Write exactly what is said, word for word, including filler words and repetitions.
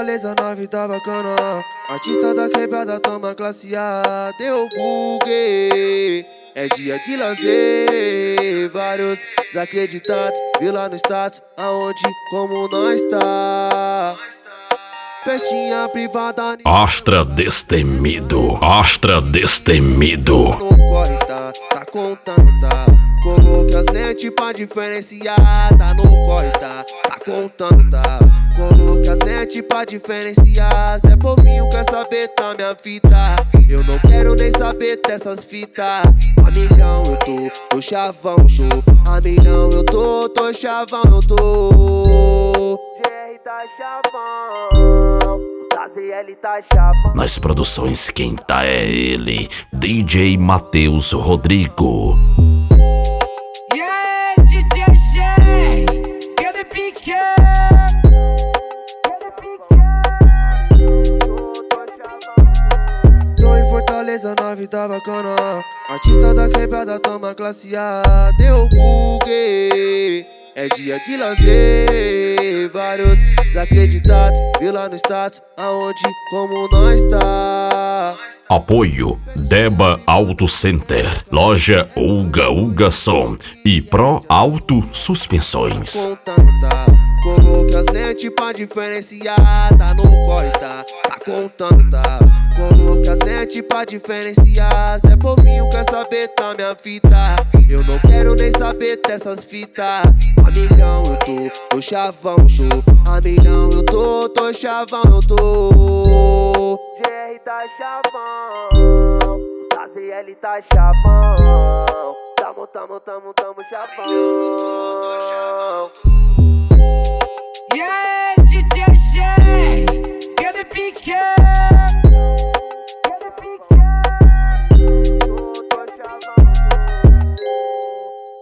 Fortaleza, na vida bacana. Artista da quebrada, toma classe A. Deu bugue, é dia de lazer. Vários desacreditados, viu lá no status, aonde, como nós tá. Festinha privada, Astra destemido, Astra destemido. no corre, tá, tá contando, tá. Coloque as lentes pra diferenciar. Tá no corre, tá, tá contando, tá. Coloque as lentes pra diferenciar. Zé Povinho quer saber, tá minha fita. Eu não quero nem saber dessas fitas. A milhão eu tô, tô chavão eu tô. A milhão eu tô, tô chavão eu tô. G R tá chavão, o Z L tá chavão. Nas produções quem tá é ele, D J Matheus Rodrigo. E aí, D J G, ele pique. Tô em Fortaleza, na vida bacana. Artista da quebrada, toma classe A. Deu bugue, é dia de lazer. Vários desacreditados, viu lá no status, aonde, como nós tá. Apoio Deba Auto Center, Loja Uga Uga Som e Pro Auto Suspensões. Contando, tá. Coloque as lentes pra diferenciar. Tá no corre, tá, tá contando, tá. Coloque as lentes pra diferenciar. Zé Povinho quer saber, tá minha fita. Eu não quero nem saber dessas fitas. A milhão eu tô, tô chavão eu tô. A milhão eu tô, tô chavão eu tô. G R tá chavão, o Z L tá chavão. Tamo, tamo, tamo, tamo chavão. E aí, D J G, ele pique.